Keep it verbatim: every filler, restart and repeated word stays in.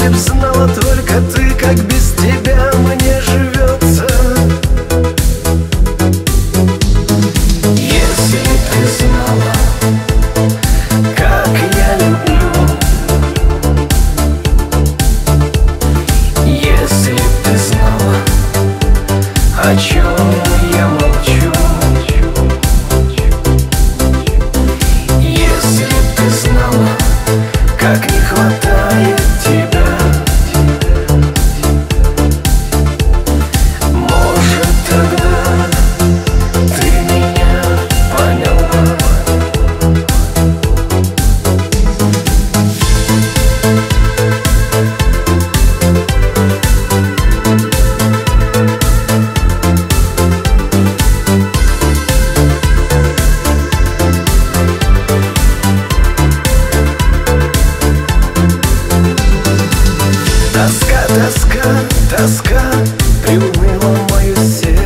Если б знала только ты, как без тебя мне живется. Если б ты знала, как я люблю. Если б ты знала, о чем я молчу. Если б ты знала, как не хватает тебя. Может, тогда ты меня поняла. Тоска, тоска, тоска приуныла мое сердце.